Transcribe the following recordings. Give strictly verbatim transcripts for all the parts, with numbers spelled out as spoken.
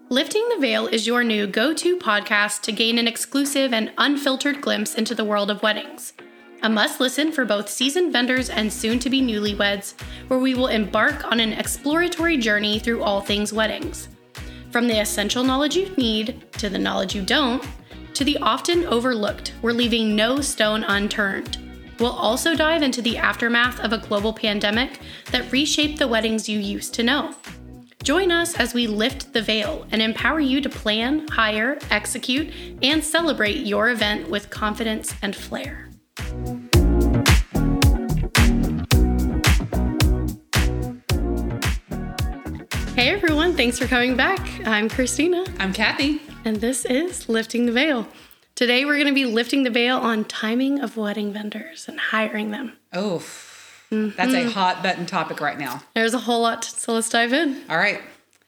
Lifting the Veil is your new go-to podcast to gain an exclusive and unfiltered glimpse into the world of weddings. A must-listen for both seasoned vendors and soon-to-be newlyweds, where we will embark on an exploratory journey through all things weddings. From the essential knowledge you need, to the knowledge you don't, to the often overlooked, we're leaving no stone unturned. We'll also dive into the aftermath of a global pandemic that reshaped the weddings you used to know. Join us as we lift the veil and empower you to plan, hire, execute, and celebrate your event with confidence and flair. Hey everyone, thanks for coming back. I'm Christina. I'm Kathy. And this is Lifting the Veil. Today we're going to be lifting the veil on timing of wedding vendors and hiring them. Oh, mm-hmm. That's a hot button topic right now. There's a whole lot, so let's dive in. All right.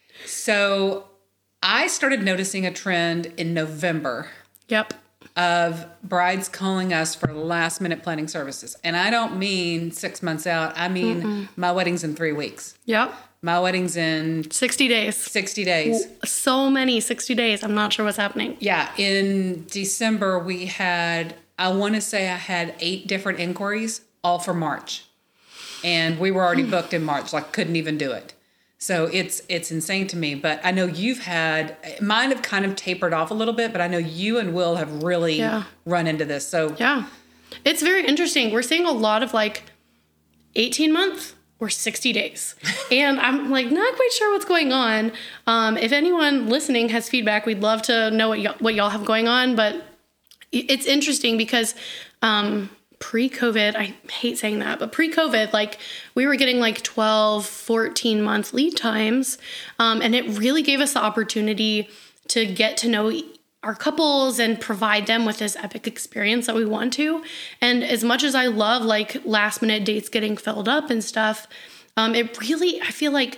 So I started noticing a trend in November. Yep. Of brides calling us for last minute planning services. And I don't mean six months out. I mean, Mm-mm. my wedding's in three weeks. Yep. My wedding's in sixty days. sixty days. So many sixty days. I'm not sure what's happening. Yeah. In December, we had, I want to say I had eight different inquiries, all for March. And we were already booked in March, like couldn't even do it. So it's it's insane to me. But I know you've had, mine have kind of tapered off a little bit, but I know you and Will have really yeah. run into this. So yeah, it's very interesting. We're seeing a lot of like eighteen months or sixty days. And I'm like not quite sure what's going on. Um, if anyone listening has feedback, we'd love to know what, y- what y'all have going on. But it's interesting because um, pre-COVID, I hate saying that, but pre-COVID, like we were getting like twelve, fourteen month lead times. Um, and it really gave us the opportunity to get to know our couples and provide them with this epic experience that we want to. And as much as I love like last minute dates getting filled up and stuff, um, it really, I feel like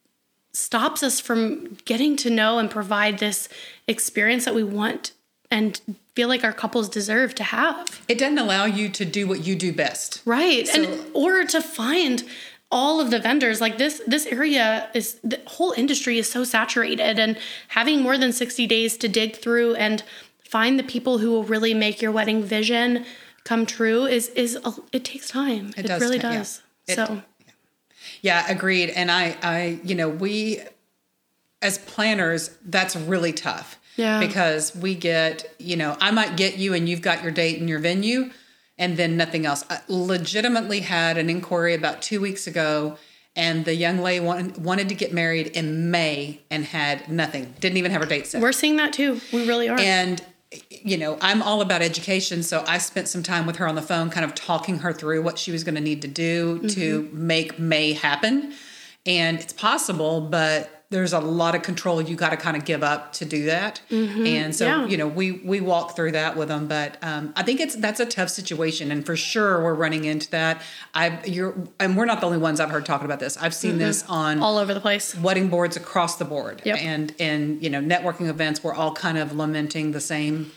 stops us from getting to know and provide this experience that we want and feel like our couples deserve to have. It doesn't allow you to do what you do best. Right. So, and or to find all of the vendors. Like this this area is, the whole industry is so saturated, and having more than sixty days to dig through and find the people who will really make your wedding vision come true is, is a, it takes time. It, it does really t- does. Yeah. So. It, yeah, agreed. And I, I, you know, we, as planners, that's really tough. Yeah. Because we get, you know, I might get you and you've got your date and your venue and then nothing else. I legitimately had an inquiry about two weeks ago, and the young lady wanted, wanted to get married in May and had nothing. Didn't even have her date set. We're seeing that too. We really are. And, you know, I'm all about education. So I spent some time with her on the phone, kind of talking her through what she was going to need to do mm-hmm. to make May happen. And it's possible, but there's a lot of control you got to kind of give up to do that. Mm-hmm. And so, yeah. you know, we, we walk through that with them, but um, I think it's, that's a tough situation. And for sure we're running into that. I, you're, and we're not the only ones I've heard talking about this. I've seen mm-hmm. this on all over the place, wedding boards across the board yep. and, and, you know, networking events, we're all kind of lamenting the same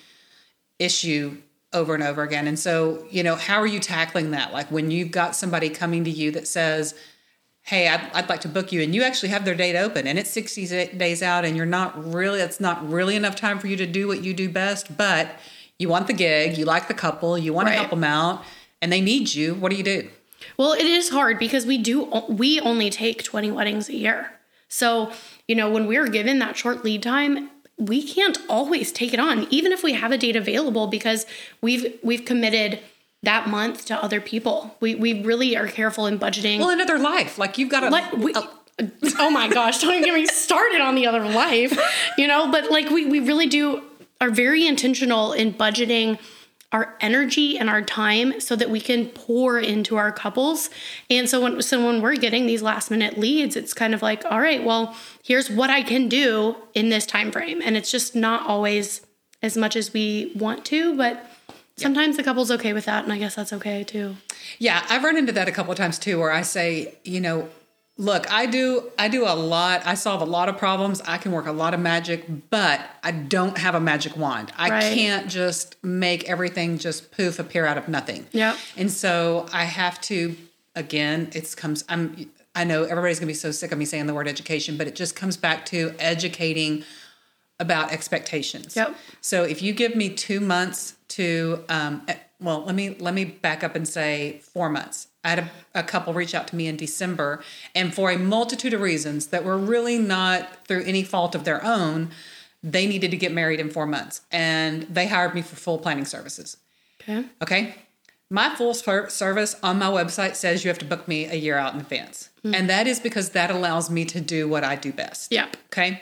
issue over and over again. And so, you know, how are you tackling that? Like when you've got somebody coming to you that says, hey, I'd, I'd like to book you, and you actually have their date open, and it's sixty days out, and you're not really, it's not really enough time for you to do what you do best, but you want the gig, you like the couple, you want right. to help them out, and they need you. What do you do? Well, it is hard because we do, we only take twenty weddings a year. So, you know, when we're given that short lead time, we can't always take it on, even if we have a date available, because we've, we've committed that month to other people. We we really are careful in budgeting. Well, another life. Like you've got to... Like we, uh, oh my gosh, don't even get me started on the other life. You know, but like we, we really do, are very intentional in budgeting our energy and our time so that we can pour into our couples. And so when, so when we're getting these last minute leads, it's kind of like, all right, well, here's what I can do in this time frame. And it's just not always as much as we want to, but sometimes the couple's okay with that, and I guess that's okay too. Yeah, I've run into that a couple of times too, where I say, you know, look, I do I do a lot. I solve a lot of problems. I can work a lot of magic, but I don't have a magic wand. I right. can't just make everything just poof appear out of nothing. Yeah. And so I have to, again, it's comes. I'm. I know everybody's gonna be so sick of me saying the word education, but it just comes back to educating about expectations. Yep. So if you give me two months to, um, well, let me let me back up and say four months. I had a, a couple reach out to me in December, and for a multitude of reasons that were really not through any fault of their own, they needed to get married in four months, and they hired me for full planning services. Okay. Okay. My full service on my website says you have to book me a year out in advance. Mm-hmm. And that is because that allows me to do what I do best. Yep. Okay.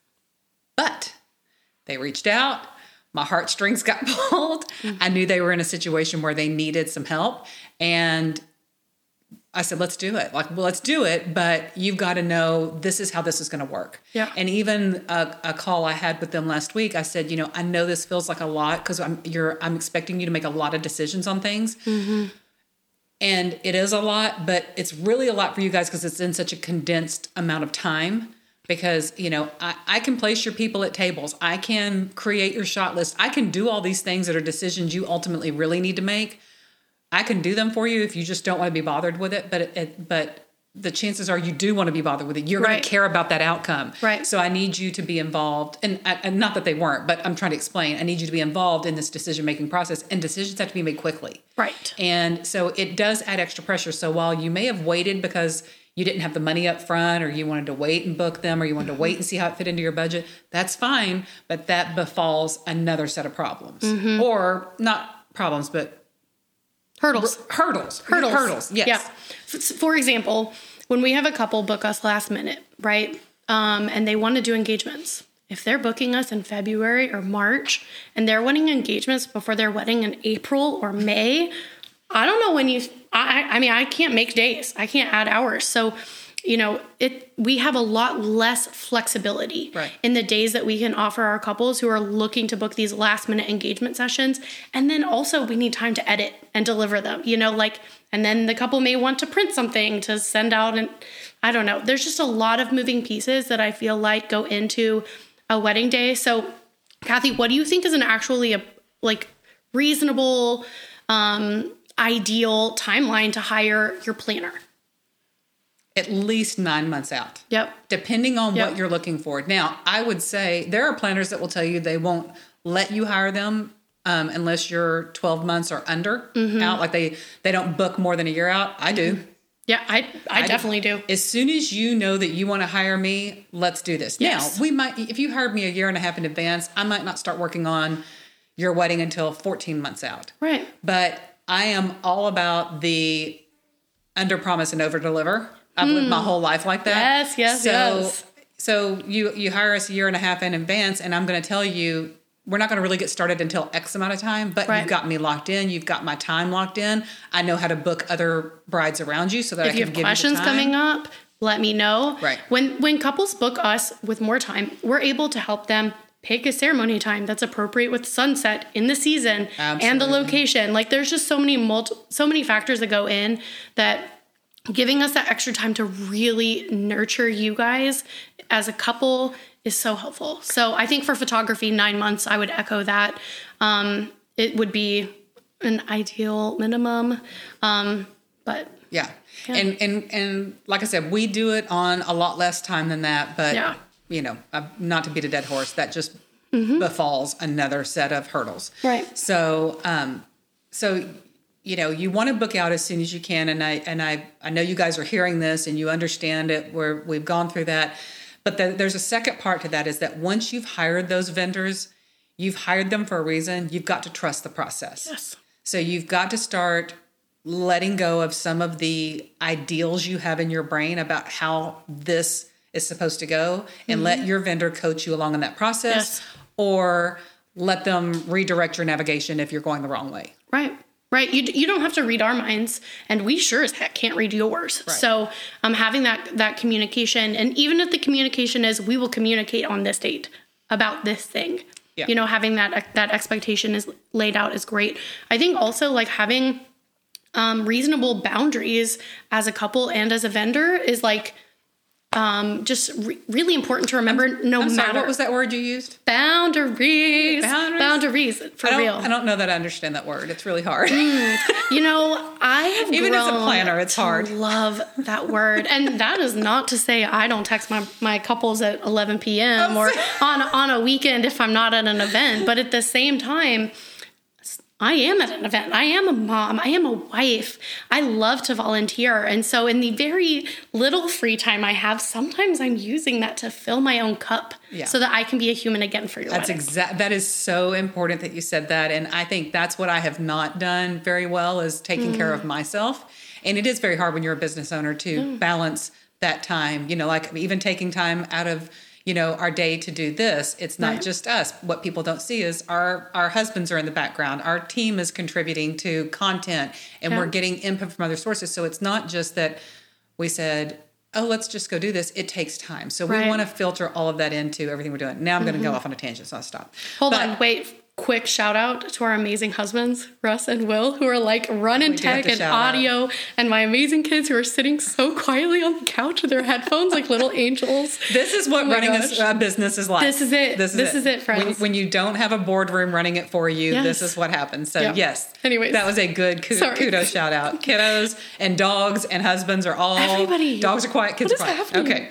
But they reached out. My heartstrings got pulled. Mm-hmm. I knew they were in a situation where they needed some help. And I said, let's do it. Like, well, let's do it. But you've got to know this is how this is going to work. Yeah. And even a, a call I had with them last week, I said, you know, I know this feels like a lot because I'm you're I'm expecting you to make a lot of decisions on things. Mm-hmm. And it is a lot, but it's really a lot for you guys because it's in such a condensed amount of time. Because, you know, I, I can place your people at tables. I can create your shot list. I can do all these things that are decisions you ultimately really need to make. I can do them for you if you just don't want to be bothered with it. But it, it, but the chances are you do want to be bothered with it. You're right. going to care about that outcome. Right. So I need you to be involved. And, and not that they weren't, but I'm trying to explain. I need you to be involved in this decision-making process. And decisions have to be made quickly. Right. And so it does add extra pressure. So while you may have waited because you didn't have the money up front, or you wanted to wait and book them, or you wanted to wait and see how it fit into your budget, that's fine. But that befalls another set of problems. Mm-hmm. Or not problems, but hurdles. R- hurdles. Hurdles. Hurdles, yes. Yeah. For example, when we have a couple book us last minute, right? Um, and they want to do engagements. If they're booking us in February or March, and they're wanting engagements before their wedding in April or May, I don't know when you... I, I mean, I can't make days. I can't add hours. So, you know, it we have a lot less flexibility right. in the days that we can offer our couples who are looking to book these last minute engagement sessions. And then also we need time to edit and deliver them, you know, like, and then the couple may want to print something to send out. And I don't know. There's just a lot of moving pieces that I feel like go into a wedding day. So, Kathy, what do you think is an actually a like reasonable, um, ideal timeline to hire your planner? At least nine months out. Yep. Depending on yep. what you're looking for. Now, I would say there are planners that will tell you they won't let you hire them um, unless you're twelve months or under mm-hmm. out. Like they, they don't book more than a year out. I do. Yeah, I I, I definitely do. do. As soon as you know that you want to hire me, let's do this. Yes. Now, we might, if you hired me a year and a half in advance, I might not start working on your wedding until fourteen months out. Right. But I am all about the under promise and over deliver. I've mm. lived my whole life like that. Yes, yes, so, yes. So you, you hire us a year and a half in advance, and I'm going to tell you, we're not going to really get started until X amount of time, but right. you've got me locked in. You've got my time locked in. I know how to book other brides around you so that if I can give you questions the time. coming up, let me know. Right. When, when couples book us with more time, we're able to help them pick a ceremony time that's appropriate with sunset in the season Absolutely. And the location. Like there's just so many multi, so many factors that go in that giving us that extra time to really nurture you guys as a couple is so helpful. So I think for photography, nine months, I would echo that. Um, it would be an ideal minimum. Um, but yeah. yeah. And, and, and like I said, we do it on a lot less time than that, but yeah. you know, not to beat a dead horse, that just mm-hmm. befalls another set of hurdles. Right. So, um, so, you know, you want to book out as soon as you can. And I, and I, I know you guys are hearing this and you understand it where we've gone through that, but the, there's a second part to that is that once you've hired those vendors, you've hired them for a reason. You've got to trust the process. Yes. So you've got to start letting go of some of the ideals you have in your brain about how this is supposed to go and mm-hmm. let your vendor coach you along in that process yes. or let them redirect your navigation if you're going the wrong way. Right. Right. You you don't have to read our minds, and we sure as heck can't read yours. Right. So um, having that, that communication, and even if the communication is, we will communicate on this date about this thing, yeah. you know, having that, that expectation is laid out is great. I think also like having um, reasonable boundaries as a couple and as a vendor is like, um, just re- really important to remember. I'm, no I'm matter sorry, what was that word you used? Boundaries. Boundaries. Boundaries for I don't, real. I don't know that I understand that word. It's really hard. Mm, you know, I have even grown as a planner, it's to hard. Love that word, and that is not to say I don't text my my couples at eleven p.m. or on on a weekend if I'm not at an event. But at the same time, I am at an event. I am a mom. I am a wife. I love to volunteer. And so in the very little free time I have, sometimes I'm using that to fill my own cup Yeah. so that I can be a human again for your That's wedding. exact. That is so important that you said that. And I think that's what I have not done very well is taking mm. care of myself. And it is very hard when you're a business owner to mm. balance that time, you know, like even taking time out of, you know, our day to do this. It's not right. just us. What people don't see is our, our husbands are in the background. Our team is contributing to content and yeah. we're getting input from other sources. So it's not just that we said, oh, let's just go do this. It takes time. So right. we want to filter all of that into everything we're doing. Now I'm mm-hmm. going to go off on a tangent, so I'll stop. Hold but, on. Wait. Quick shout out to our amazing husbands, Russ and Will, who are like running tech and audio, out. and my amazing kids who are sitting so quietly on the couch with their headphones like little angels. This is what oh running a, a business is like. This is it. This is, this it. is it, friends. When, when you don't have a boardroom running it for you, yes. this is what happens. So yep. yes, anyways, that was a good kudos, kudos shout out. Kiddos and dogs and husbands are all everybody. Dogs are quiet, kids what are quiet. Okay.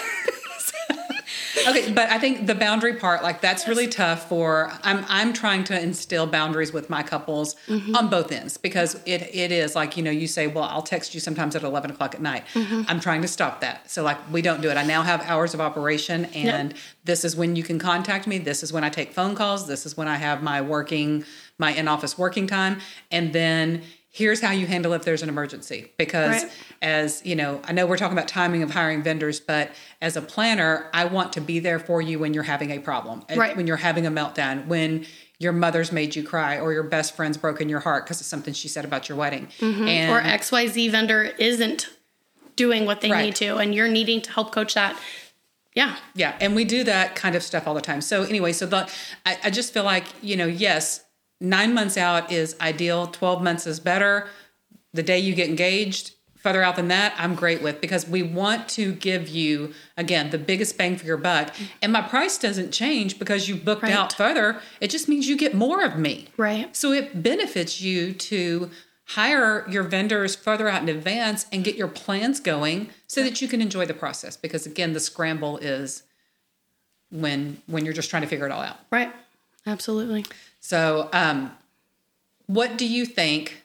Okay, but I think the boundary part, like that's yes. really tough for, I'm I'm trying to instill boundaries with my couples mm-hmm. on both ends because it it is like, you know, you say, well, I'll text you sometimes at eleven o'clock at night. Mm-hmm. I'm trying to stop that. So like we don't do it. I now have hours of operation and yep. this is when you can contact me. This is when I take phone calls. This is when I have my working, my in-office working time. And then here's how you handle if there's an emergency. Because right. as, you know, I know we're talking about timing of hiring vendors, but as a planner, I want to be there for you when you're having a problem, right. when you're having a meltdown, when your mother's made you cry or your best friend's broken your heart because of something she said about your wedding. Mm-hmm. And, or X Y Z vendor isn't doing what they right. need to, and you're needing to help coach that. Yeah. Yeah. And we do that kind of stuff all the time. So anyway, so the, I, I just feel like, you know, yes, Nine months out is ideal. twelve months is better. The day you get engaged, further out than that, I'm great with because we want to give you, again, the biggest bang for your buck. And my price doesn't change because you booked right. out further. It just means you get more of me. Right. So it benefits you to hire your vendors further out in advance and get your plans going so that you can enjoy the process. Because again, the scramble is when when you're just trying to figure it all out. Right. Absolutely. So, um, what do you think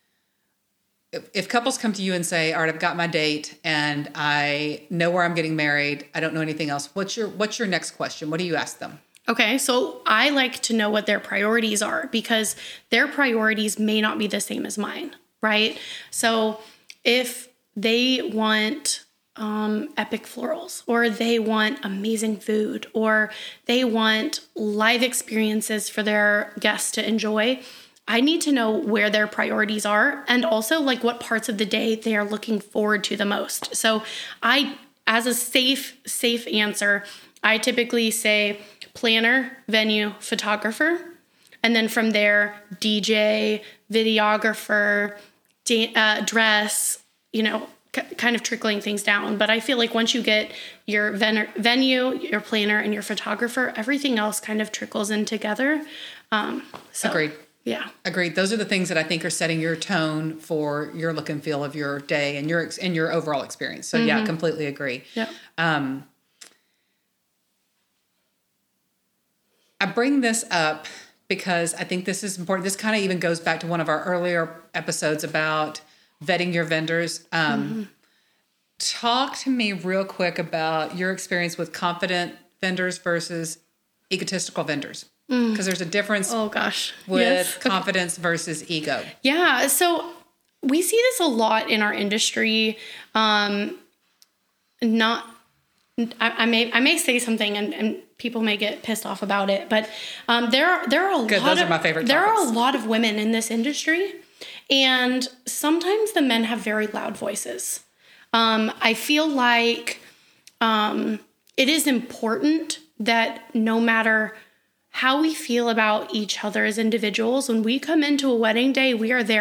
if, if couples come to you and say, all right, I've got my date and I know where I'm getting married. I don't know anything else. What's your, what's your next question? What do you ask them? Okay. So I like to know what their priorities are because their priorities may not be the same as mine. Right. So if they want Um, epic florals, or they want amazing food, or they want live experiences for their guests to enjoy, I need to know where their priorities are and also like what parts of the day they are looking forward to the most. So I, as a safe, safe answer, I typically say planner, venue, photographer, and then from there, D J, videographer, da- uh, dress, you know, kind of trickling things down. But I feel like once you get your ven- venue, your planner, and your photographer, everything else kind of trickles in together. Um, so, Agreed. Yeah. Agreed. Those are the things that I think are setting your tone for your look and feel of your day and your and your overall experience. So mm-hmm. yeah, completely agree. Yeah. Um, I bring this up because I think this is important. This kind of even goes back to one of our earlier episodes about vetting your vendors. Um, mm-hmm. Talk to me real quick about your experience with confident vendors versus egotistical vendors. Because mm. there's a difference oh, gosh. with yes. confidence versus ego. Yeah. So we see this a lot in our industry. Um, not, I, I may, I may say something and, and people may get pissed off about it, but um, there are, there are a Good, lot those of, are my favorite there topics. are a lot of women in this industry. And sometimes the men have very loud voices. Um, I feel like um, it is important that no matter how we feel about each other as individuals, when we come into a wedding day, we are there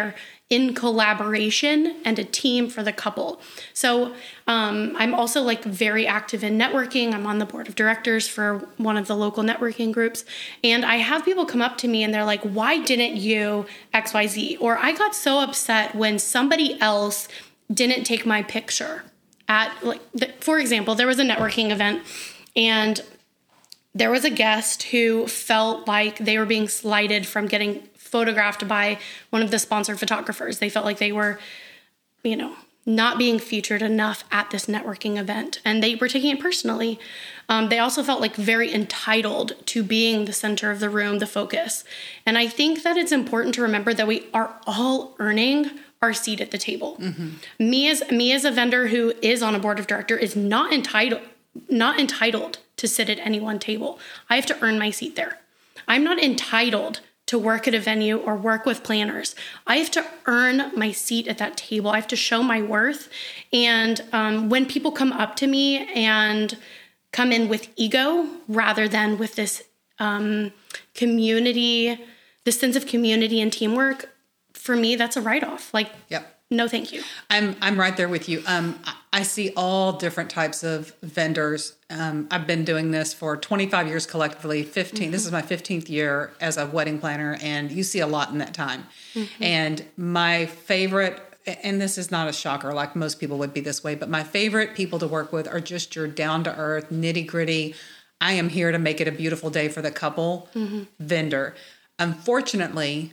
in collaboration and a team for the couple. So um, I'm also like very active in networking. I'm on the board of directors for one of the local networking groups. And I have people come up to me and they're like, why didn't you X Y Z? Or I got so upset when somebody else didn't take my picture at, like, the, for example, there was a networking event and there was a guest who felt like they were being slighted from getting photographed by one of the sponsored photographers. They felt like they were, you know, not being featured enough at this networking event, and they were taking it personally. Um, they also felt like very entitled to being the center of the room, the focus. And I think that it's important to remember that we are all earning our seat at the table. Mm-hmm. Me as me as a vendor who is on a board of directors is not entitled not entitled to sit at any one table. I have to earn my seat there. I'm not entitled to work at a venue or work with planners. I have to earn my seat at that table. I have to show my worth. And um, when people come up to me and come in with ego rather than with this um, community, this sense of community and teamwork, for me, that's a write-off. Like, yep. No, thank you. I'm I'm right there with you. Um, I see all different types of vendors. Um, I've been doing this for twenty-five years collectively. fifteen. Mm-hmm. This is my fifteenth year as a wedding planner, and you see a lot in that time. Mm-hmm. And my favorite, and this is not a shocker, like most people would be this way, but my favorite people to work with are just your down to earth, nitty gritty. I am here to make it a beautiful day for the couple mm-hmm. vendor. Unfortunately,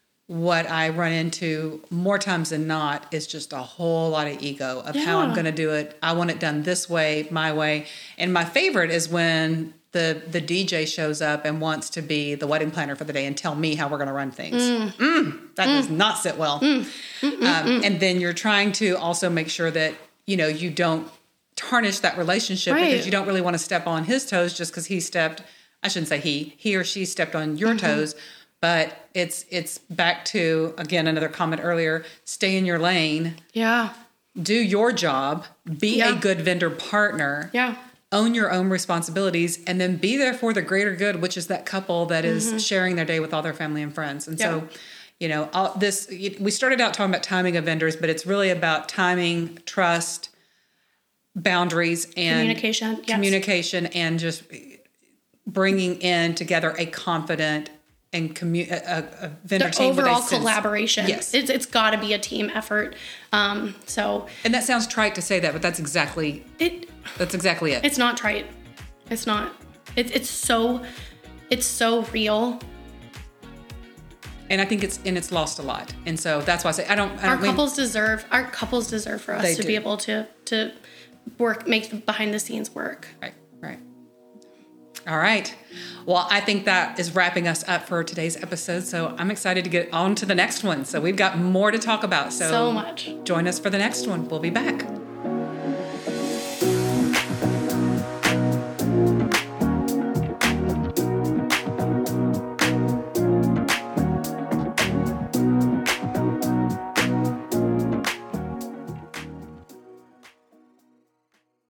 what I run into more times than not is just a whole lot of ego of yeah. how I'm going to do it. I want it done this way, my way. And my favorite is when the the D J shows up and wants to be the wedding planner for the day and tell me how we're going to run things. Mm. Mm, that mm. does not sit well. Mm. Mm, mm, um, mm. And then you're trying to also make sure that, you know, you don't tarnish that relationship right. because you don't really want to step on his toes just because he stepped, I shouldn't say he, he or she stepped on your mm-hmm. toes. But it's it's back to, again, another comment earlier, stay in your lane. Yeah. Do your job. Be yeah. a good vendor partner. Yeah. Own your own responsibilities. And then be there for the greater good, which is that couple that is mm-hmm. sharing their day with all their family and friends. And yeah. so, you know, all this, we started out talking about timing of vendors, but it's really about timing, trust, boundaries, and communication. Yes. Communication and just bringing in together a confident and commu- a, a vendor the team overall with a collaboration. Yes, it's it's got to be a team effort. Um, so, and that sounds trite to say that, but that's exactly it. That's exactly it. It's not trite. It's not. It, it's so. It's so real. And I think it's and it's lost a lot. And so that's why I say I don't. I our don't mean, couples deserve. Our couples deserve for us to do. be able to to work, make the behind the scenes work. Right. Right. All right. Well, I think that is wrapping us up for today's episode. So I'm excited to get on to the next one. So we've got more to talk about. So, so much. Join us for the next one. We'll be back.